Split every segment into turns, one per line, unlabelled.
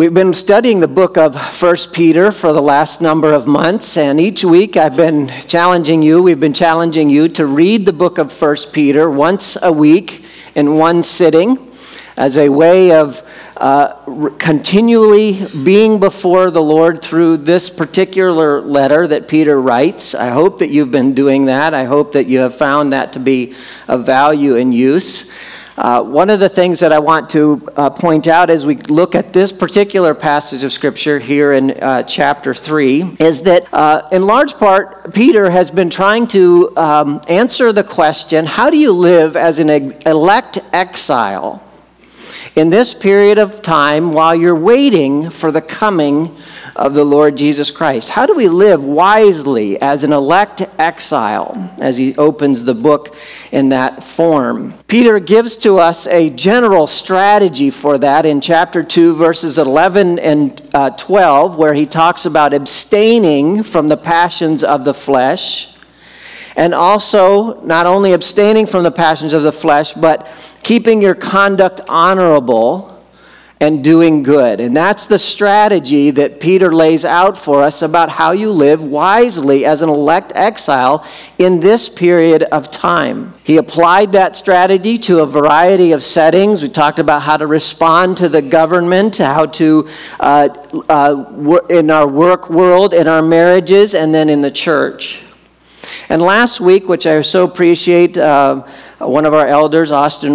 We've been studying the book of 1 Peter for the last number of months, and each week we've been challenging you to read the book of 1 Peter once a week in one sitting as a way of continually being before the Lord through this particular letter that Peter writes. I hope that you've been doing that. I hope that you have found that to be of value and use. One of the things that I want to point out as we look at this particular passage of Scripture here in chapter 3 is that in large part, Peter has been trying to answer the question, how do you live as an elect exile in this period of time while you're waiting for the coming of the Lord Jesus Christ? How do we live wisely as an elect exile, as he opens the book in that form? Peter gives to us a general strategy for that in chapter 2, verses 11 and 12, where he talks about abstaining from the passions of the flesh, and also not only abstaining from the passions of the flesh, but keeping your conduct honorable and doing good. And that's the strategy that Peter lays out for us about how you live wisely as an elect exile in this period of time. He applied that strategy to a variety of settings. We talked about how to respond to the government, how to, in our work world, in our marriages, and then in the church. And last week, which I so appreciate, one of our elders, Austin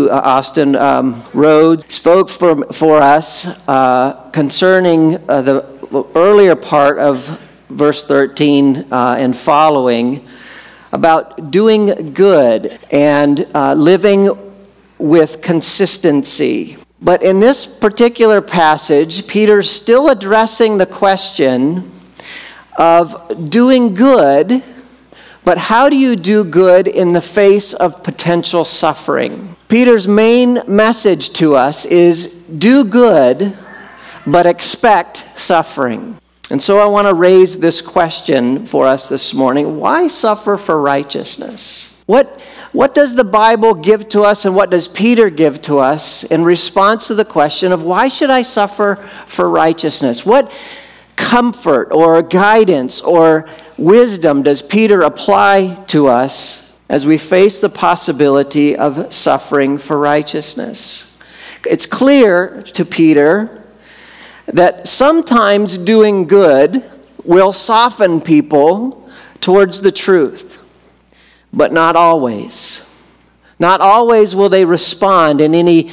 Rhodes, spoke for us concerning the earlier part of verse 13 and following about doing good and living with consistency. But in this particular passage, Peter's still addressing the question of doing good. But how do you do good in the face of potential suffering? Peter's main message to us is do good, but expect suffering. And so I want to raise this question for us this morning. Why suffer for righteousness? What does the Bible give to us and what does Peter give to us in response to the question of why should I suffer for righteousness? What comfort or guidance or wisdom does Peter apply to us as we face the possibility of suffering for righteousness? It's clear to Peter that sometimes doing good will soften people towards the truth, but not always. Not always will they respond in any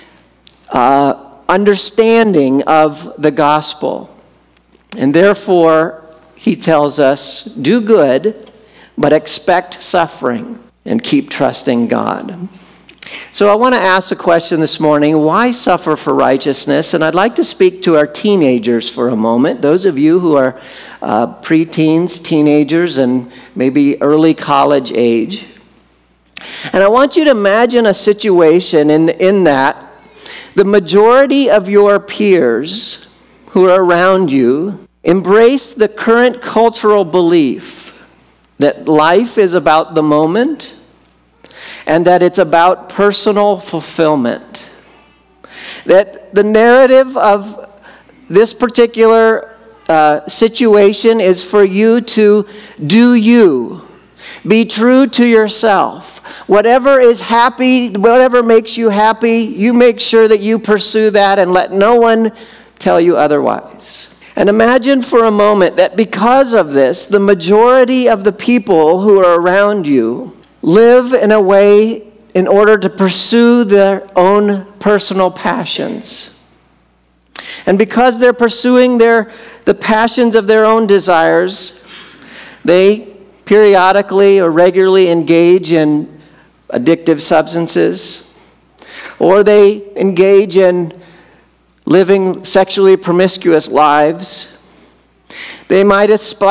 understanding of the gospel. And therefore, he tells us, do good, but expect suffering and keep trusting God. So I want to ask a question this morning, why suffer for righteousness? And I'd like to speak to our teenagers for a moment, those of you who are preteens, teenagers, and maybe early college age. And I want you to imagine a situation in that the majority of your peers who are around you embrace the current cultural belief that life is about the moment and that it's about personal fulfillment. That the narrative of this particular situation is for you to do you. Be true to yourself. Whatever is happy, whatever makes you happy, you make sure that you pursue that and let no one tell you otherwise. And imagine for a moment that because of this, the majority of the people who are around you live in a way in order to pursue their own personal passions. And because they're pursuing the passions of their own desires, they periodically or regularly engage in addictive substances, or they engage in living sexually promiscuous lives. They might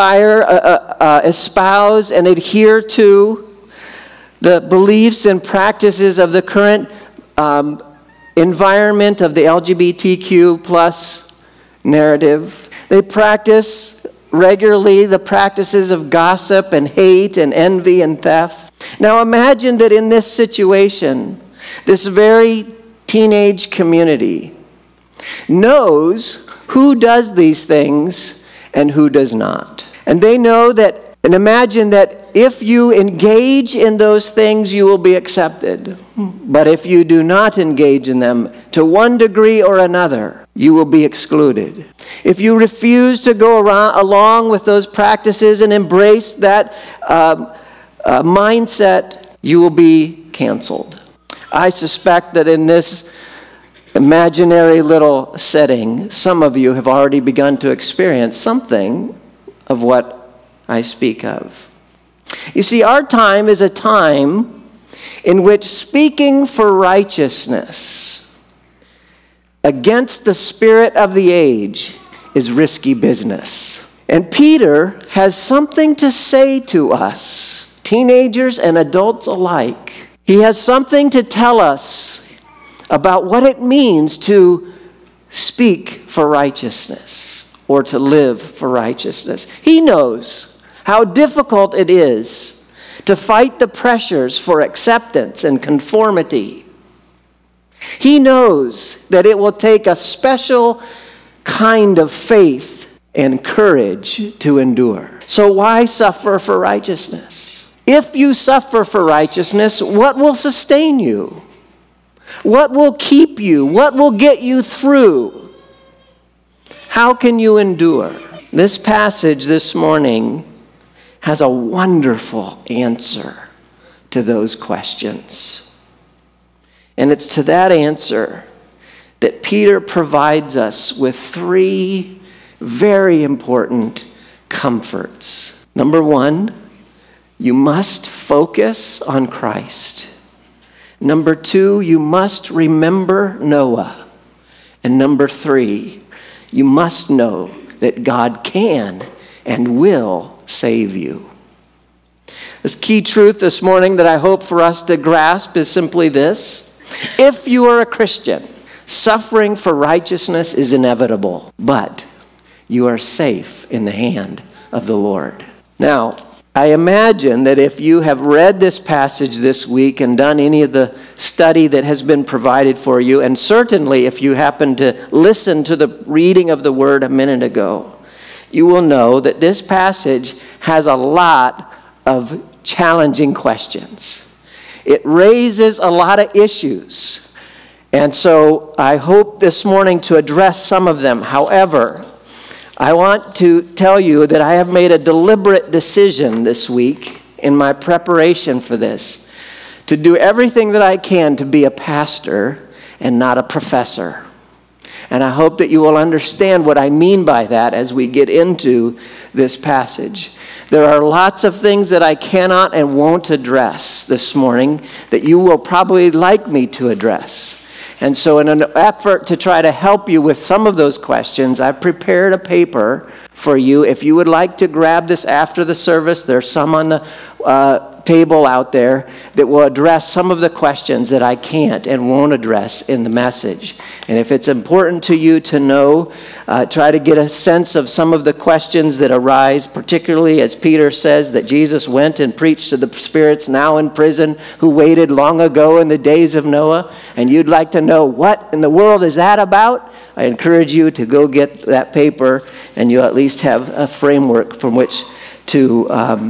espouse and adhere to the beliefs and practices of the current environment of the LGBTQ plus narrative. They practice regularly the practices of gossip and hate and envy and theft. Now imagine that in this situation, this very teenage community knows who does these things and who does not. And they know that, and imagine that if you engage in those things, you will be accepted. But if you do not engage in them to one degree or another, you will be excluded. If you refuse to go along with those practices and embrace that mindset, you will be canceled. I suspect that in this imaginary little setting, some of you have already begun to experience something of what I speak of. You see, our time is a time in which speaking for righteousness against the spirit of the age is risky business. And Peter has something to say to us, teenagers and adults alike. He has something to tell us about what it means to speak for righteousness or to live for righteousness. He knows how difficult it is to fight the pressures for acceptance and conformity. He knows that it will take a special kind of faith and courage to endure. So why suffer for righteousness? If you suffer for righteousness, what will sustain you? What will keep you? What will get you through? How can you endure? This passage this morning has a wonderful answer to those questions. And it's to that answer that Peter provides us with three very important comforts. Number one, you must focus on Christ. Number two, you must remember Noah. And number three, you must know that God can and will save you. This key truth this morning that I hope for us to grasp is simply this. If you are a Christian, suffering for righteousness is inevitable, but you are safe in the hand of the Lord. Now, I imagine that if you have read this passage this week and done any of the study that has been provided for you, and certainly if you happen to listen to the reading of the word a minute ago, you will know that this passage has a lot of challenging questions. It raises a lot of issues. And so I hope this morning to address some of them. However, I want to tell you that I have made a deliberate decision this week in my preparation for this to do everything that I can to be a pastor and not a professor. And I hope that you will understand what I mean by that as we get into this passage. There are lots of things that I cannot and won't address this morning that you will probably like me to address. And so in an effort to try to help you with some of those questions, I've prepared a paper for you. If you would like to grab this after the service, there's some on the table out there that will address some of the questions that I can't and won't address in the message. And if it's important to you to know, try to get a sense of some of the questions that arise, particularly as Peter says that Jesus went and preached to the spirits now in prison who waited long ago in the days of Noah, and you'd like to know what in the world is that about, I encourage you to go get that paper, and you'll at least have a framework from which to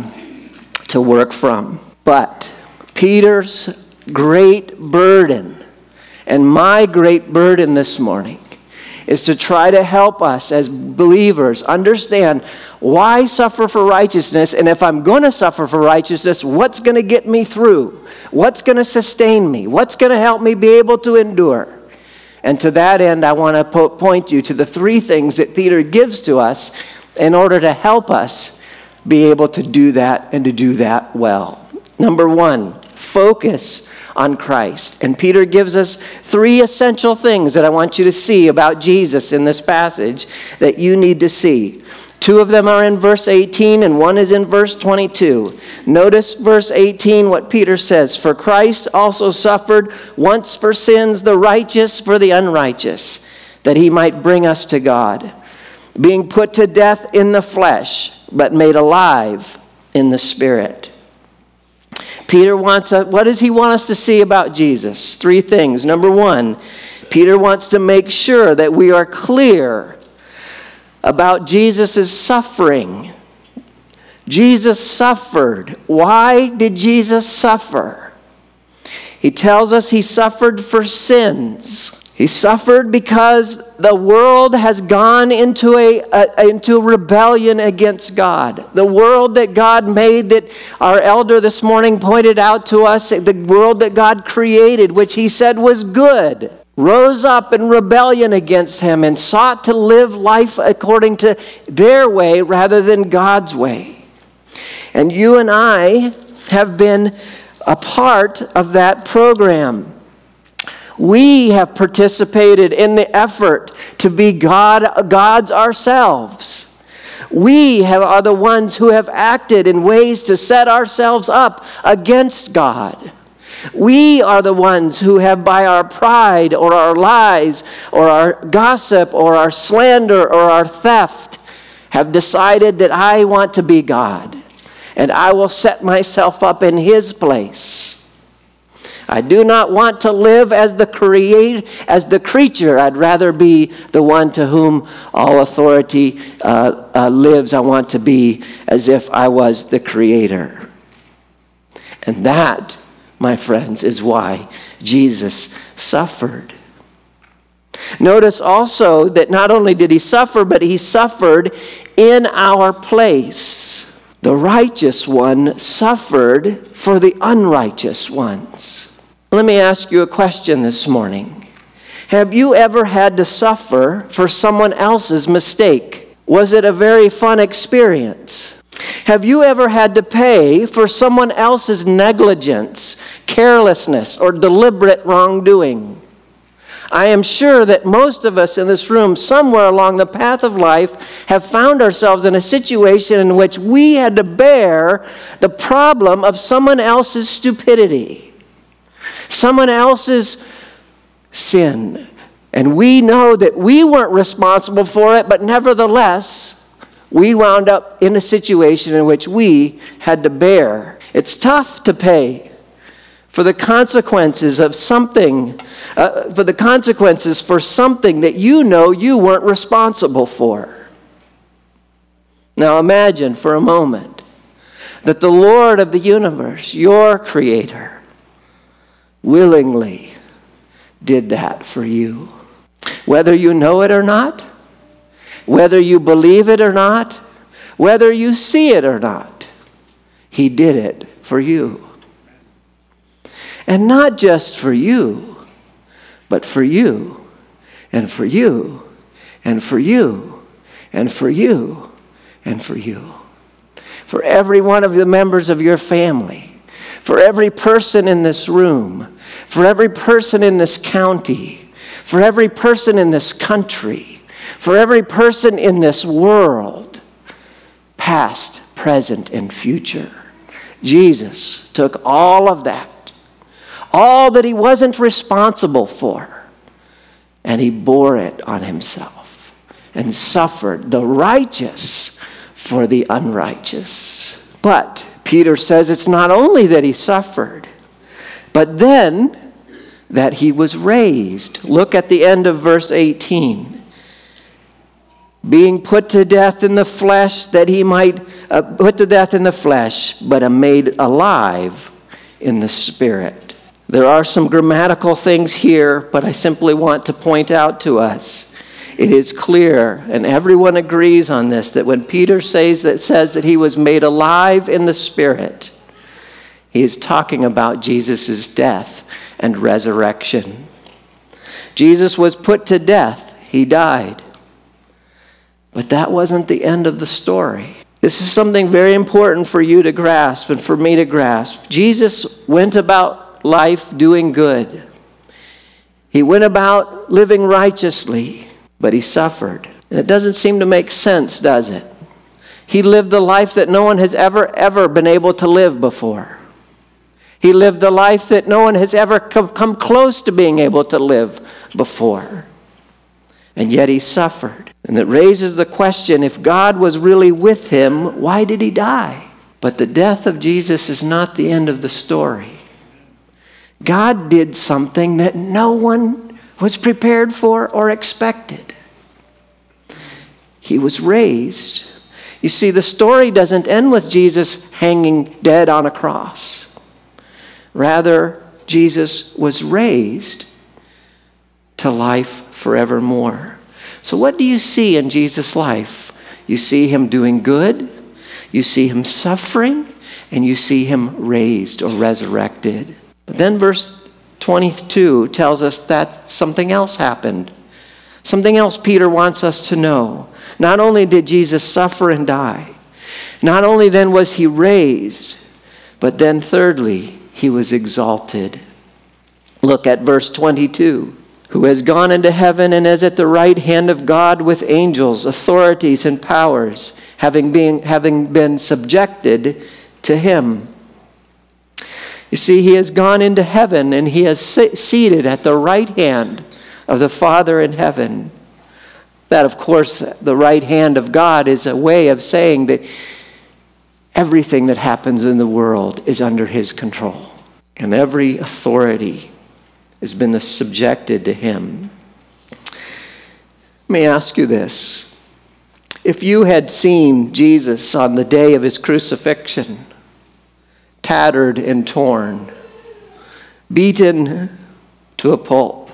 work from. But Peter's great burden and my great burden this morning is to try to help us as believers understand why suffer for righteousness, and if I'm going to suffer for righteousness, what's going to get me through? What's going to sustain me? What's going to help me be able to endure? And to that end, I want to point you to the three things that Peter gives to us in order to help us be able to do that and to do that well. Number one, focus on Christ. And Peter gives us three essential things that I want you to see about Jesus in this passage that you need to see. Two of them are in verse 18 and one is in verse 22. Notice verse 18, what Peter says, "For Christ also suffered once for sins, the righteous for the unrighteous, that he might bring us to God, being put to death in the flesh, but made alive in the Spirit." Peter what does he want us to see about Jesus? Three things. Number one, Peter wants to make sure that we are clear about Jesus' suffering. Jesus suffered. Why did Jesus suffer? He tells us he suffered for sins. He suffered because the world has gone into a rebellion against God. The world that God made, that our elder this morning pointed out to us, the world that God created, which he said was good, rose up in rebellion against him and sought to live life according to their way rather than God's way. And you and I have been a part of that program. We have participated in the effort to be gods ourselves. We are the ones who have acted in ways to set ourselves up against God. We are the ones who have, by our pride or our lies or our gossip or our slander or our theft, have decided that I want to be God and I will set myself up in his place. I do not want to live as the creature. I'd rather be the one to whom all authority lives. I want to be as if I was the creator. And that, my friends, is why Jesus suffered. Notice also that not only did he suffer, but he suffered in our place. The righteous one suffered for the unrighteous ones. Let me ask you a question this morning. Have you ever had to suffer for someone else's mistake? Was it a very fun experience? Have you ever had to pay for someone else's negligence, carelessness, or deliberate wrongdoing? I am sure that most of us in this room, somewhere along the path of life, have found ourselves in a situation in which we had to bear the problem of someone else's stupidity, someone else's sin. And we know that we weren't responsible for it, but nevertheless, we wound up in a situation in which we had to bear. It's tough to pay for the consequences of something, for something that you know you weren't responsible for. Now imagine for a moment that the Lord of the universe, your creator, willingly did that for you. Whether you know it or not, whether you believe it or not, whether you see it or not, he did it for you. And not just for you, but for you, and for you, and for you, and for you, and for you. For every one of the members of your family, for every person in this room, for every person in this county, for every person in this country, for every person in this world, past, present, and future. Jesus took all of that, all that he wasn't responsible for, and he bore it on himself and suffered the righteous for the unrighteous. But Peter says it's not only that he suffered, but then that he was raised. Look at the end of verse 18. Being put to death in the flesh, that he might put to death in the flesh, but made alive in the spirit. There are some grammatical things here, but I simply want to point out to us, it is clear, and everyone agrees on this, that when Peter says that he was made alive in the spirit, he is talking about Jesus' death and resurrection. Jesus was put to death. He died. But that wasn't the end of the story. This is something very important for you to grasp and for me to grasp. Jesus went about life doing good. He went about living righteously, but he suffered. And it doesn't seem to make sense, does it? He lived the life that no one has ever been able to live before. He lived the life that no one has ever come close to being able to live before. And yet he suffered. And it raises the question, if God was really with him, why did he die? But the death of Jesus is not the end of the story. God did something that no one was prepared for or expected. He was raised. You see, the story doesn't end with Jesus hanging dead on a cross. Rather, Jesus was raised to life forevermore. So what do you see in Jesus' life? You see him doing good, you see him suffering, and you see him raised or resurrected. But then verse 22 tells us that something else happened. Something else Peter wants us to know. Not only did Jesus suffer and die, not only then was he raised, but then thirdly, he was exalted. Look at verse 22. Who has gone into heaven and is at the right hand of God with angels, authorities, and powers, having been subjected to him. You see, he has gone into heaven and he is seated at the right hand of the Father in heaven. That, of course, the right hand of God is a way of saying that everything that happens in the world is under his control. And every authority has been subjected to him. Let me ask you this. If you had seen Jesus on the day of his crucifixion, tattered and torn, beaten to a pulp,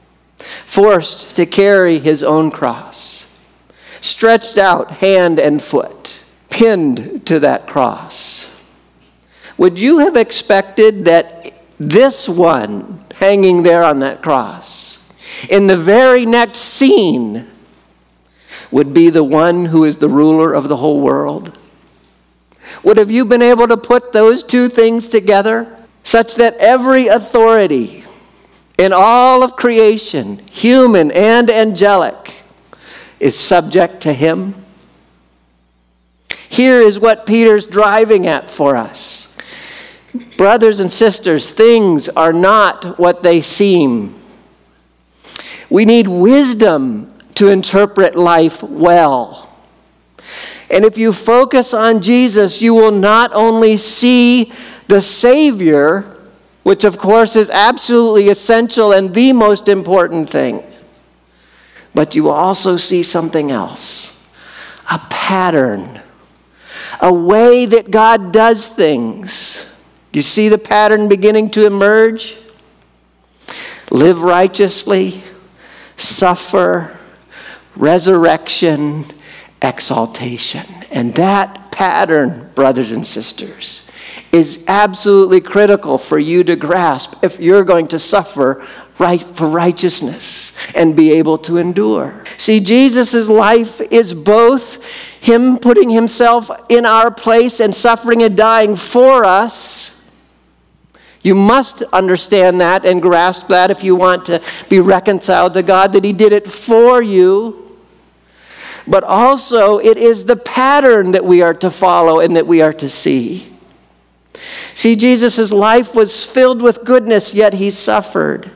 forced to carry his own cross, stretched out hand and foot, pinned to that cross, would you have expected that this one hanging there on that cross, in the very next scene, would be the one who is the ruler of the whole world? Would have you been able to put those two things together such that every authority in all of creation, human and angelic, is subject to him? Here is what Peter's driving at for us. Brothers and sisters, things are not what they seem. We need wisdom to interpret life well. And if you focus on Jesus, you will not only see the Savior, which of course is absolutely essential and the most important thing, but you will also see something else, a pattern, a way that God does things. You see the pattern beginning to emerge? Live righteously, suffer, resurrection, exaltation. And that pattern, brothers and sisters, is absolutely critical for you to grasp if you're going to suffer for righteousness and be able to endure. See, Jesus' life is both him putting himself in our place and suffering and dying for us. You must understand that and grasp that if you want to be reconciled to God, that he did it for you. But also, it is the pattern that we are to follow and that we are to see. See, Jesus' life was filled with goodness, yet he suffered.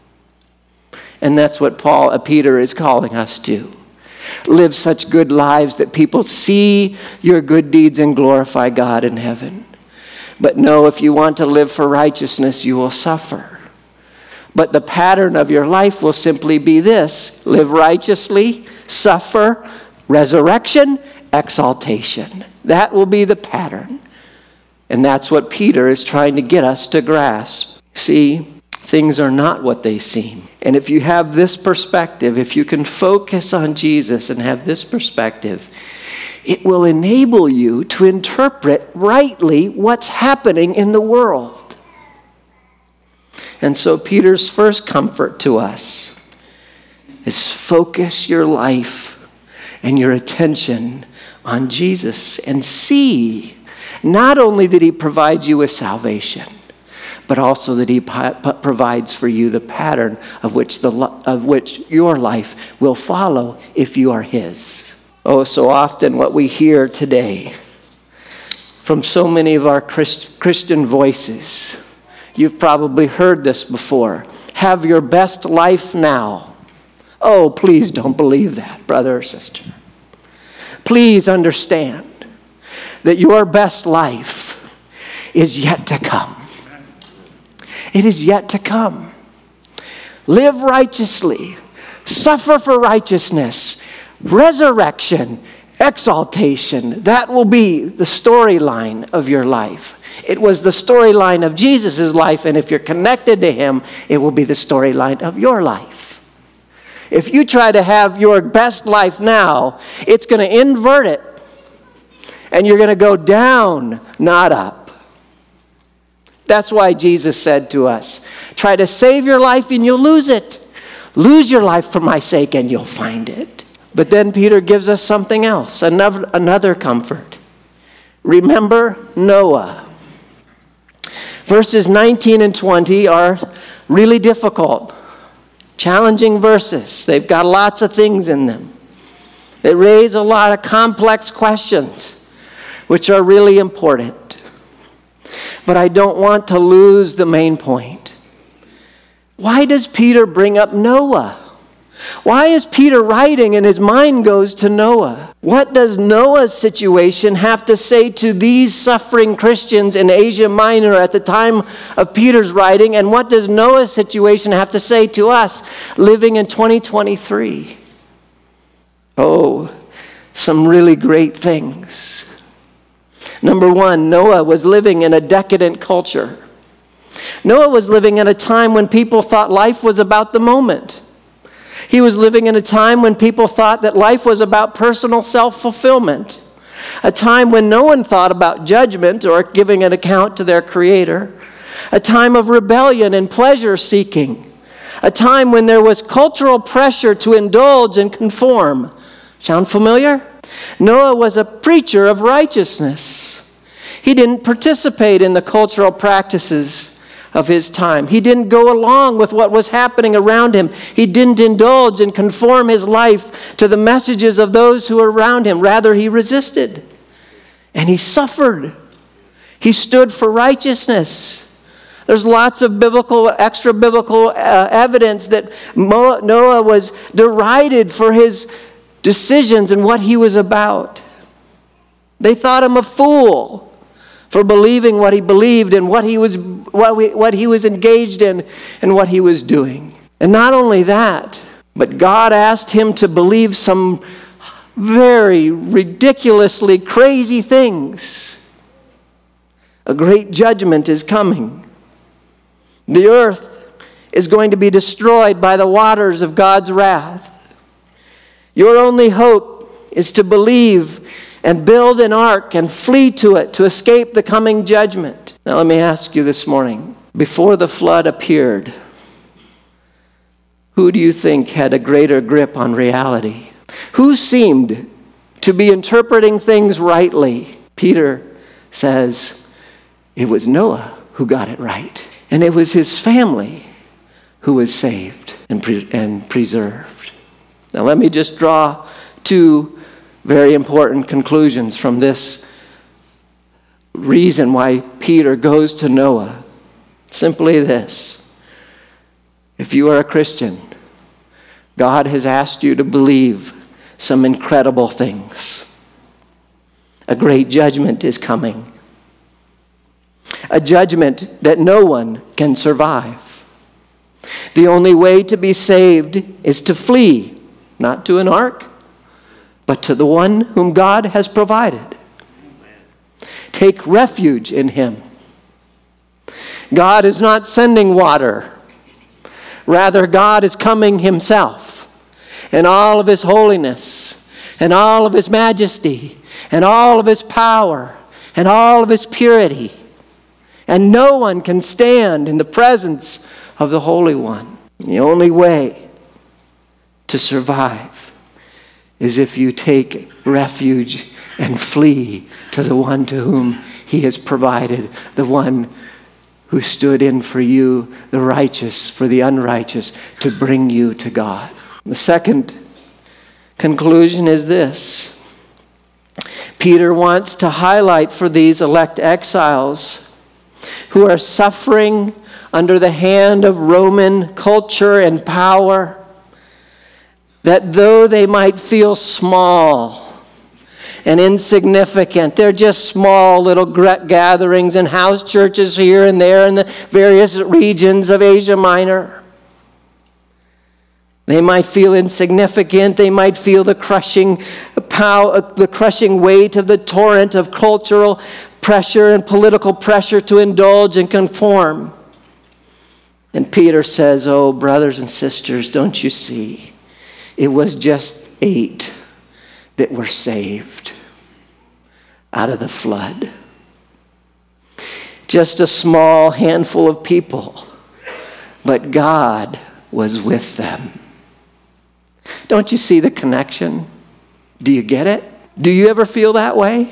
And that's what Peter is calling us to. Live such good lives that people see your good deeds and glorify God in heaven. But no, if you want to live for righteousness, you will suffer. But the pattern of your life will simply be this: live righteously, suffer, resurrection, exaltation. That will be the pattern. And that's what Peter is trying to get us to grasp. See, things are not what they seem. And if you have this perspective, if you can focus on Jesus and have this perspective, it will enable you to interpret rightly what's happening in the world. And so Peter's first comfort to us is focus your life and your attention on Jesus and see not only that he provides you with salvation, but also that he provides for you the pattern of which your life will follow if you are his. Oh, so often what we hear today from so many of our Christian voices, you've probably heard this before. Have your best life now. Oh, please don't believe that, brother or sister. Please understand that your best life is yet to come. It is yet to come. live righteously, suffer for righteousness, resurrection, exaltation. That will be the storyline of your life. It was the storyline of Jesus' life, and if you're connected to him, it will be the storyline of your life. If you try to have your best life now, it's going to invert it, and you're going to go down, not up. That's why Jesus said to us, try to save your life and you'll lose it. Lose your life for my sake and you'll find it. But then Peter gives us something else, another comfort. Remember Noah. Verses 19 and 20 are really difficult, challenging verses. They've got lots of things in them. They raise a lot of complex questions, which are really important. But I don't want to lose the main point. Why does Peter bring up Noah? Why is Peter writing and his mind goes to Noah? What does Noah's situation have to say to these suffering Christians in Asia Minor at the time of Peter's writing? And what does Noah's situation have to say to us living in 2023? Oh, some really great things. Number one, Noah was living in a decadent culture. Noah was living in a time when people thought life was about the moment. He was living in a time when people thought that life was about personal self-fulfillment. A time when no one thought about judgment or giving an account to their Creator. A time of rebellion and pleasure-seeking. A time when there was cultural pressure to indulge and conform. Sound familiar? Noah was a preacher of righteousness. He didn't participate in the cultural practices of his time. He didn't go along with what was happening around him. He didn't indulge and conform his life to the messages of those who were around him. Rather, he resisted. And he suffered. He stood for righteousness. There's lots of extra-biblical evidence that Noah was derided for his decisions and what he was about. They thought him a fool for believing what he believed and what he was engaged in and what he was doing. And not only that, but God asked him to believe some very ridiculously crazy things. A great judgment is coming. The earth is going to be destroyed by the waters of God's wrath. Your only hope is to believe and build an ark and flee to it to escape the coming judgment. Now let me ask you this morning, before the flood appeared, who do you think had a greater grip on reality? Who seemed to be interpreting things rightly? Peter says it was Noah who got it right. And it was his family who was saved and preserved. Now let me just draw two very important conclusions from this reason why Peter goes to Noah. Simply this: if you are a Christian, God has asked you to believe some incredible things. A great judgment is coming. A judgment that no one can survive. The only way to be saved is to flee. Not to an ark, but to the one whom God has provided. Amen. Take refuge in him. God is not sending water. Rather, God is coming himself in all of his holiness and all of his majesty and all of his power and all of his purity. And no one can stand in the presence of the Holy One. The only way to survive is if you take refuge and flee to the one to whom he has provided, the one who stood in for you, the righteous for the unrighteous, to bring you to God. The second conclusion is this. Peter wants to highlight for these elect exiles who are suffering under the hand of Roman culture and power, that though they might feel small and insignificant, they're just small little gatherings and house churches here and there in the various regions of Asia Minor. They might feel insignificant. They might feel the crushing weight of the torrent of cultural pressure and political pressure to indulge and conform. And Peter says, oh, brothers and sisters, don't you see? It was just 8 that were saved out of the flood. Just a small handful of people, but God was with them. Don't you see the connection? Do you get it? Do you ever feel that way?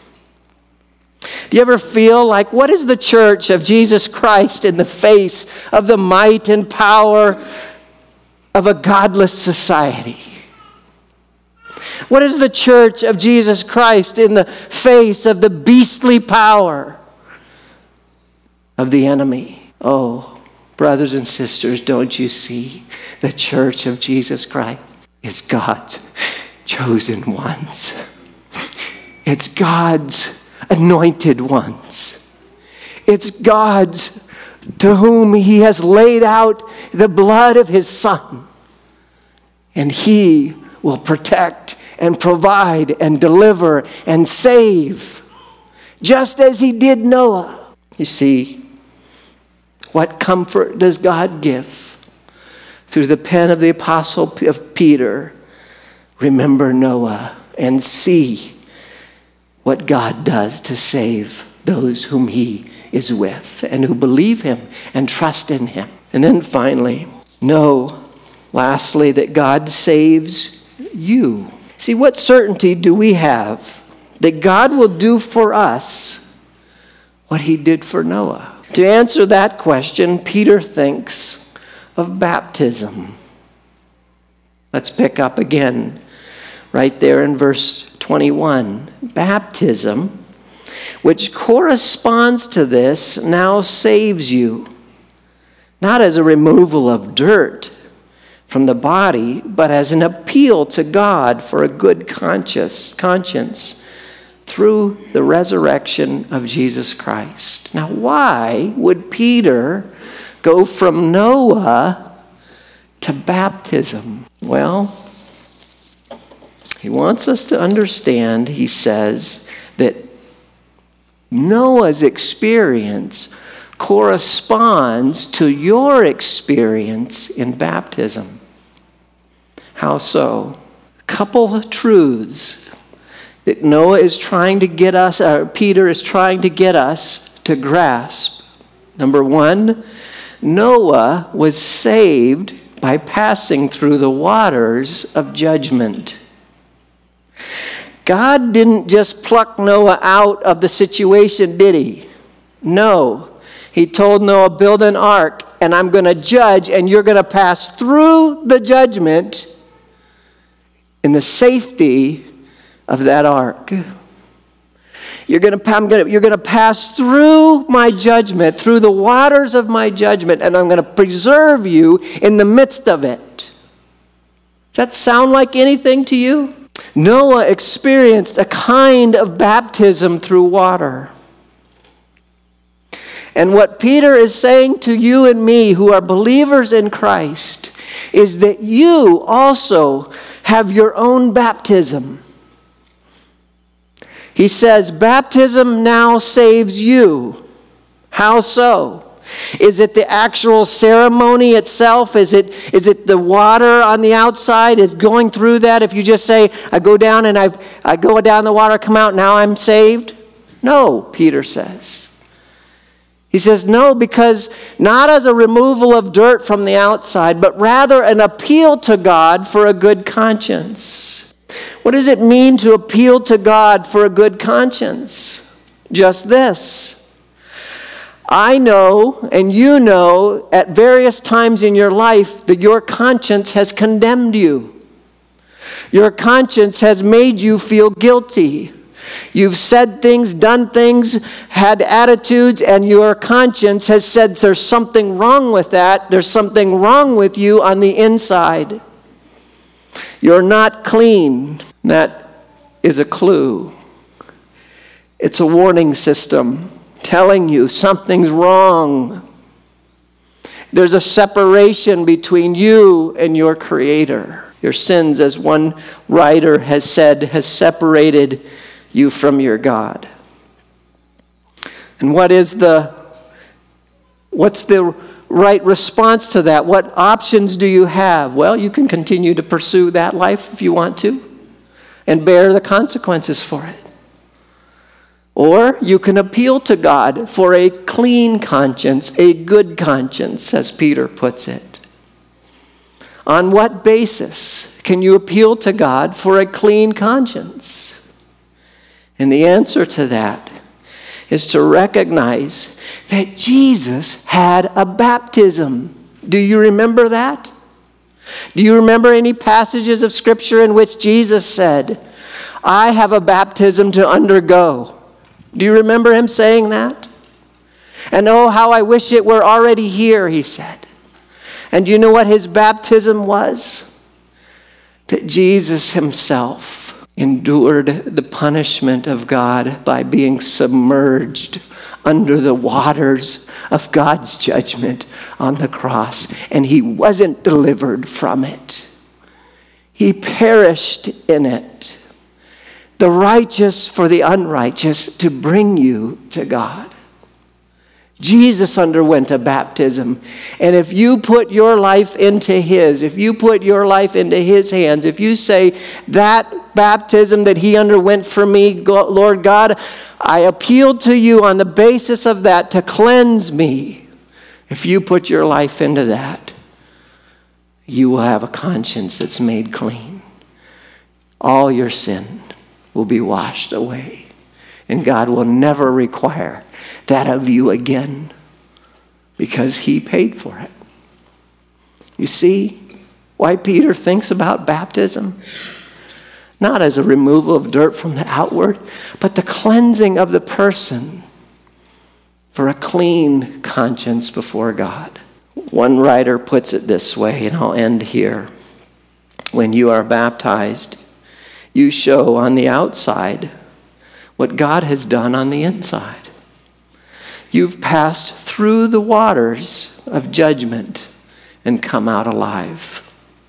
Do you ever feel like, what is the church of Jesus Christ in the face of the might and power of a godless society? What is the church of Jesus Christ in the face of the beastly power of the enemy? Oh, brothers and sisters, don't you see? The church of Jesus Christ is God's chosen ones. It's God's anointed ones. It's God's to whom he has laid out the blood of his Son. And he will protect and provide and deliver and save, just as he did Noah. You see, what comfort does God give? Through the pen of the apostle of Peter, remember Noah and see what God does to save those whom he is with and who believe him and trust in him. And then finally, know, lastly, that God saves you. See, what certainty do we have that God will do for us what he did for Noah? To answer that question, Peter thinks of baptism. Let's pick up again right there in verse 21. Baptism, which corresponds to this, now saves you, not as a removal of dirt from the body, but as an appeal to God for a good conscience through the resurrection of Jesus Christ. Now, why would Peter go from Noah to baptism? Well, he wants us to understand, he says, that Noah's experience corresponds to your experience in baptism. How so? A couple of truths that Noah is trying to get us, Peter is trying to get us to grasp. Number one, Noah was saved by passing through the waters of judgment. God didn't just pluck Noah out of the situation, did he? No. He told Noah, build an ark, and I'm going to judge, and you're going to pass through the judgment in the safety of that ark. You're going to pass through my judgment, through the waters of my judgment, and I'm going to preserve you in the midst of it. Does that sound like anything to you? Noah experienced a kind of baptism through water. And what Peter is saying to you and me who are believers in Christ is that you also have your own baptism. He says, baptism now saves you. How so? Is it the actual ceremony itself? Is it the water on the outside? Is going through that? If you just say, I go down and I go down the water, come out, now I'm saved? No, Peter says. He says, no, because not as a removal of dirt from the outside, but rather an appeal to God for a good conscience. What does it mean to appeal to God for a good conscience? Just this. I know, and you know, at various times in your life that your conscience has condemned you. Your conscience has made you feel guilty. You've said things, done things, had attitudes, and your conscience has said there's something wrong with that. There's something wrong with you on the inside. You're not clean. That is a clue. It's a warning system telling you something's wrong. There's a separation between you and your Creator. Your sins, as one writer has said, has separated you from your God. And what's the right response to that? What options do you have? Well, you can continue to pursue that life if you want to and bear the consequences for it. Or you can appeal to God for a clean conscience, a good conscience, as Peter puts it. On what basis can you appeal to God for a clean conscience? And the answer to that is to recognize that Jesus had a baptism. Do you remember that? Do you remember any passages of Scripture in which Jesus said, I have a baptism to undergo? Do you remember him saying that? And oh, how I wish it were already here, he said. And do you know what his baptism was? That Jesus himself endured the punishment of God by being submerged under the waters of God's judgment on the cross. And he wasn't delivered from it. He perished in it. The righteous for the unrighteous to bring you to God. Jesus underwent a baptism. And if you put your life into his, if you put your life into his hands, if you say, that baptism that he underwent for me, Lord God, I appeal to you on the basis of that to cleanse me. If you put your life into that, you will have a conscience that's made clean. All your sin will be washed away. And God will never require that of you again because he paid for it. You see why Peter thinks about baptism? Not as a removal of dirt from the outward, but the cleansing of the person for a clean conscience before God. One writer puts it this way, and I'll end here. When you are baptized, you show on the outside what God has done on the inside. You've passed through the waters of judgment and come out alive.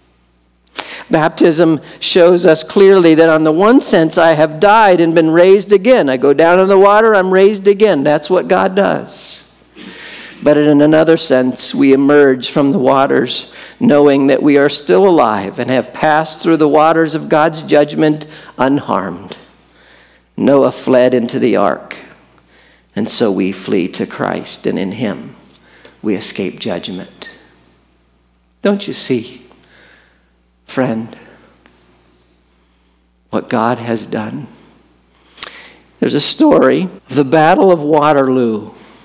Baptism shows us clearly that on the one sense, I have died and been raised again. I go down in the water, I'm raised again. That's what God does. But in another sense, we emerge from the waters knowing that we are still alive and have passed through the waters of God's judgment unharmed. Noah fled into the ark, and so we flee to Christ, and in him we escape judgment. Don't you see, friend, what God has done? There's a story of the Battle of Waterloo,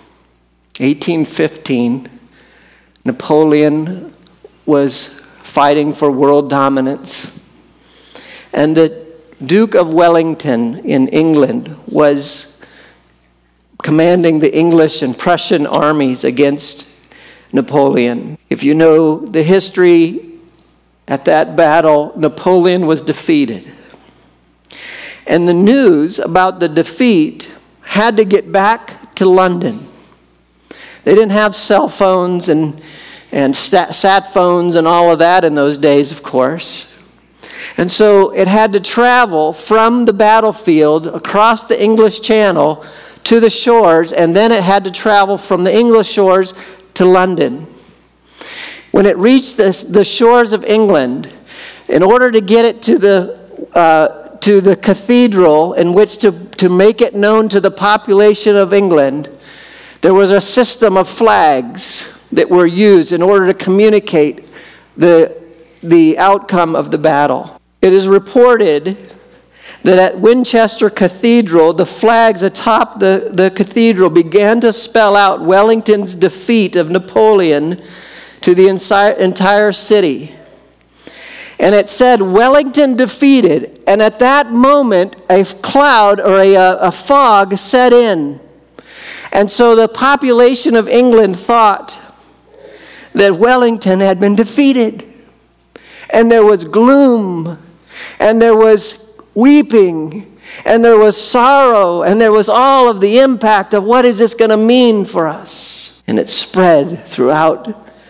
1815. Napoleon was fighting for world dominance, and the Duke of Wellington in England was commanding the English and Prussian armies against Napoleon. If you know the history, at that battle, Napoleon was defeated. And the news about the defeat had to get back to London. They didn't have cell phones and sat phones and all of that in those days, of course. And so it had to travel from the battlefield across the English Channel to the shores, and then it had to travel from the English shores to London. When it reached the shores of England, in order to get it to the cathedral in which to make it known to the population of England, there was a system of flags that were used in order to communicate the outcome of the battle. It is reported that at Winchester Cathedral, the flags atop the cathedral began to spell out Wellington's defeat of Napoleon to the entire city. And it said, Wellington defeated. And at that moment, a cloud or a fog set in. And so the population of England thought that Wellington had been defeated. And there was gloom. And there was weeping. And there was sorrow. And there was all of the impact of what is this going to mean for us. And it spread throughout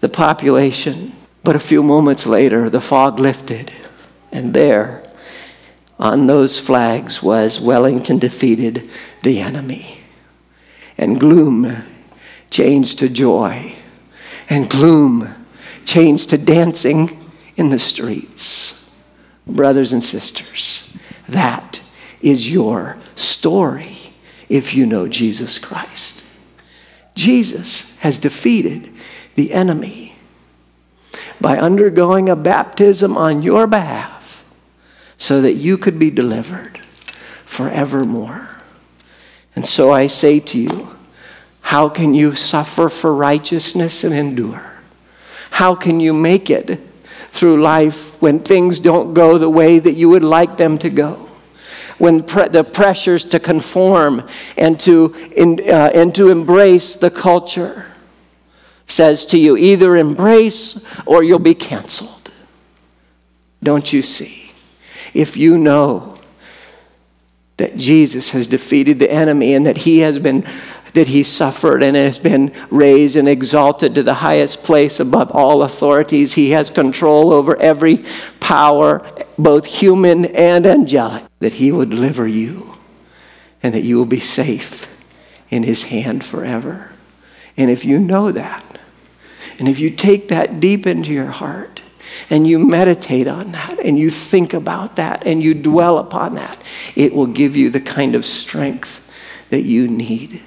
the population. But a few moments later, the fog lifted, and there, on those flags, was Wellington defeated the enemy. And gloom changed to joy, and gloom changed to dancing in the streets. Brothers and sisters, that is your story if you know Jesus Christ. Jesus has defeated the enemy by undergoing a baptism on your behalf so that you could be delivered forevermore. And so I say to you, how can you suffer for righteousness and endure? How can you make it through life when things don't go the way that you would like them to go? When the pressures to conform and to embrace the culture says to you, either embrace or you'll be canceled. Don't you see? If you know that Jesus has defeated the enemy and that he suffered and has been raised and exalted to the highest place above all authorities. He has control over every power, both human and angelic, that he will deliver you and that you will be safe in his hand forever. And if you know that, and if you take that deep into your heart, and you meditate on that, and you think about that, and you dwell upon that, it will give you the kind of strength that you need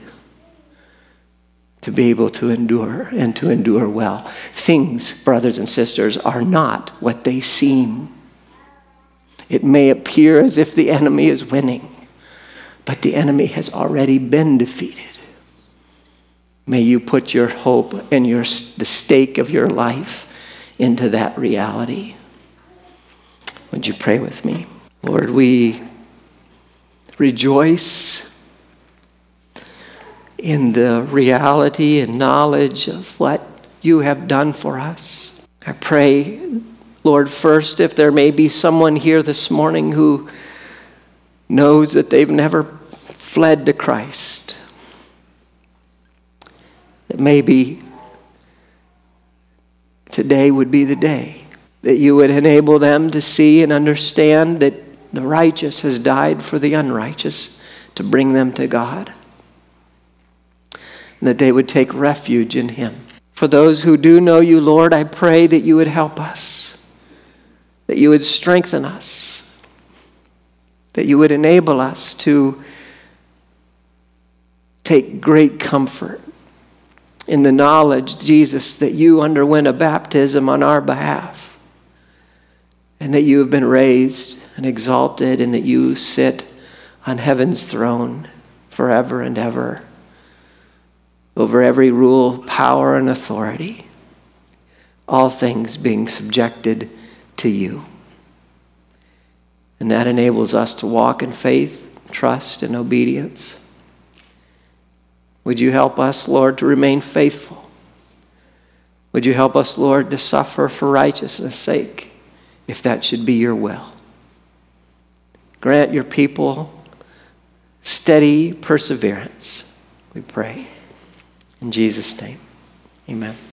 to be able to endure and to endure well. Things, brothers and sisters, are not what they seem. It may appear as if the enemy is winning, but the enemy has already been defeated. May you put your hope and the stake of your life into that reality. Would you pray with me? Lord, we rejoice in the reality and knowledge of what you have done for us. I pray, Lord, first, if there may be someone here this morning who knows that they've never fled to Christ, that maybe today would be the day that you would enable them to see and understand that the righteous has died for the unrighteous to bring them to God, and that they would take refuge in him. For those who do know you, Lord, I pray that you would help us, that you would strengthen us, that you would enable us to take great comfort in the knowledge, Jesus, that you underwent a baptism on our behalf, and that you have been raised and exalted, and that you sit on heaven's throne forever and ever, over every rule, power, and authority, all things being subjected to you. And that enables us to walk in faith, trust, and obedience. Would you help us, Lord, to remain faithful? Would you help us, Lord, to suffer for righteousness' sake, if that should be your will? Grant your people steady perseverance, we pray. In Jesus' name, amen.